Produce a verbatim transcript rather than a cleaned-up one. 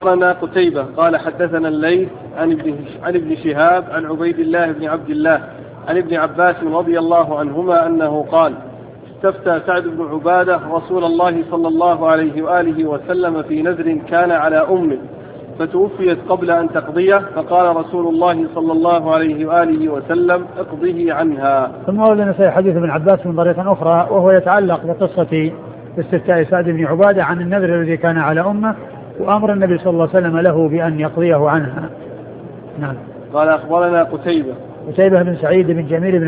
أخبرنا قتيبة قال حدثنا الليث عن ابن عن ابن شهاب عن عبيد الله بن عبد الله عن ابن عباس رضي الله عنهما أنه قال: استفتى سعد بن عبادة رسول الله صلى الله عليه وآله وسلم في نذر كان على أمه فتوفيت قبل أن تقضيه، فقال رسول الله صلى الله عليه وآله وسلم: اقضه عنها. ثم ورد النسائي حديث ابن عباس من طريقة أخرى وهو يتعلق بقصة استفتاء سعد بن عبادة عن النذر الذي كان على أمه وأمر النبي صلى الله عليه وسلم له بأن يقضيه عنها. نعم. قال أخبرنا قتيبة قتيبة بن سعيد بن جميل بن